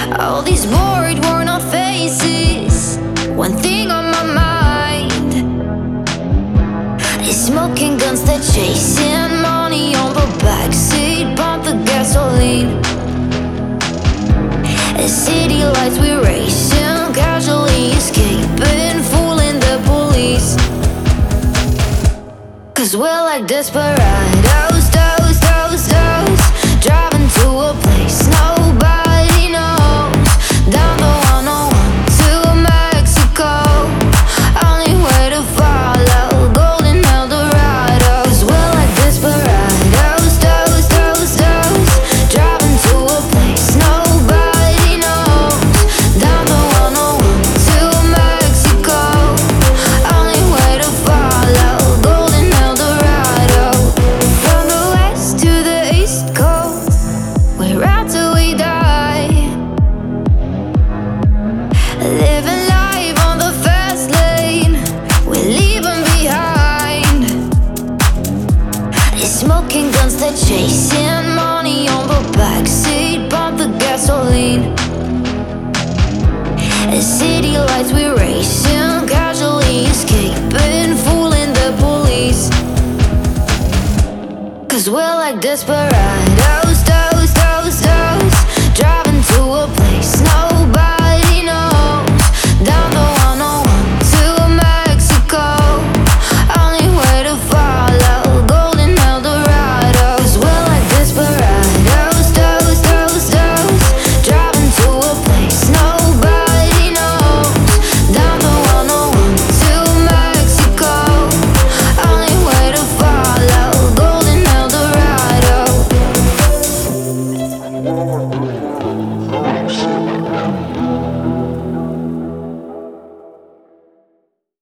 All these bored, worn out faces. One thing on my mind is smoking guns that chasing money on the backseat. Pump the gasoline. As city lights we racing, casually escaping, fooling the police. 'Cause we're like desperados, driving to a place nobody knows. Down the 101 to Mexico, only way to follow golden Eldorados. We're like desperados, driving to a place nobody knows. Down the 101 to Mexico, only way to follow golden Eldorado. From the west to the east coast, we're out till we die. Living life on the fast lane, we're leaving behind. It's smoking guns that chasing money on the backseat. Pump the gasoline. As city lights we racing, casually escaping, fooling the police. 'Cause we're like desperados.